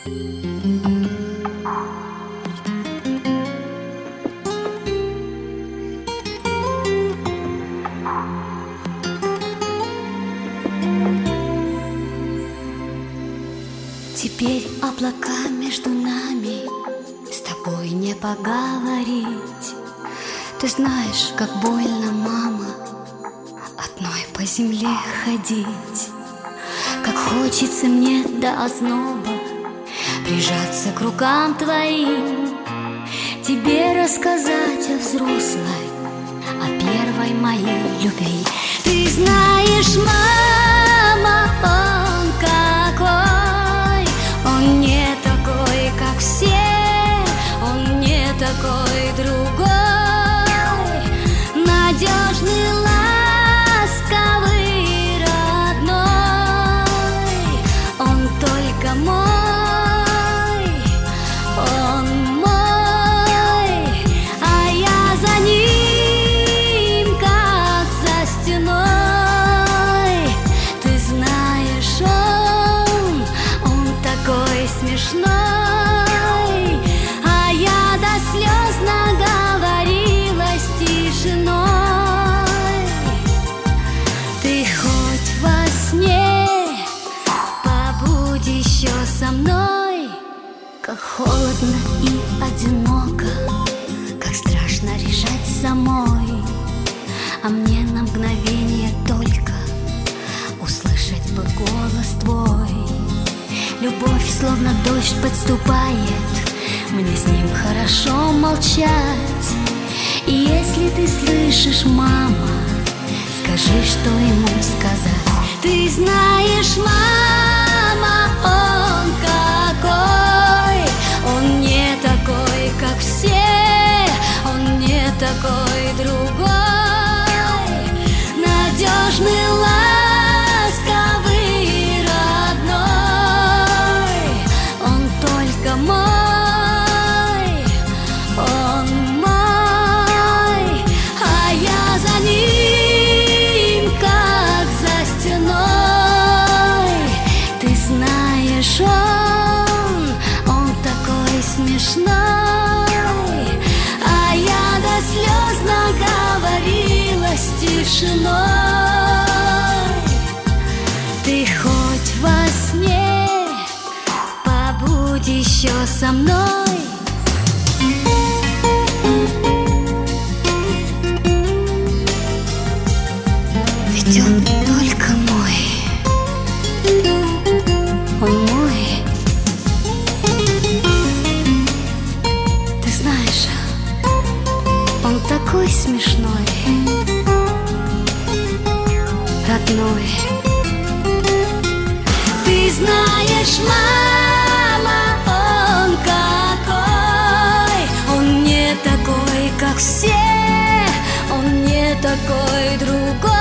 Теперь облака между нами, с тобой не поговорить. Ты знаешь, как больно, мама, одной по земле ходить. Как хочется мне до озноба прижаться к рукам твоим, тебе рассказать о взрослой, о первой моей любви. Ты знаешь, мама, он какой, он не такой, как все, он не такой другой, надежный, ласковый, родной, он только мой, он мой, а я за ним, как за стеной. Ты знаешь, он такой смешной, а я до слез наговорилась тишиной. Ты хоть во сне побудь еще со мной, как холодно и одиноко, как страшно решать самой, а мне на мгновение только услышать бы голос твой. Любовь словно дождь подступает, мне с ним хорошо молчать. И если ты слышишь, мама, скажи, что ему сказать. Ты знаешь, мама, он какой, он не такой, как все, он не такой другой, надежный, ласковый, родной, он только мой, он мой, а я за ним, как за стеной. Ты знаешь, он такой смешной, а я до слез наговорилась тишиной. Ты хоть во сне побудь еще со мной. Ведь он только мой, он мой. Ты знаешь, он такой смешной, родной. Ты знаешь, мама, он какой, он не такой, как все, он не такой другой,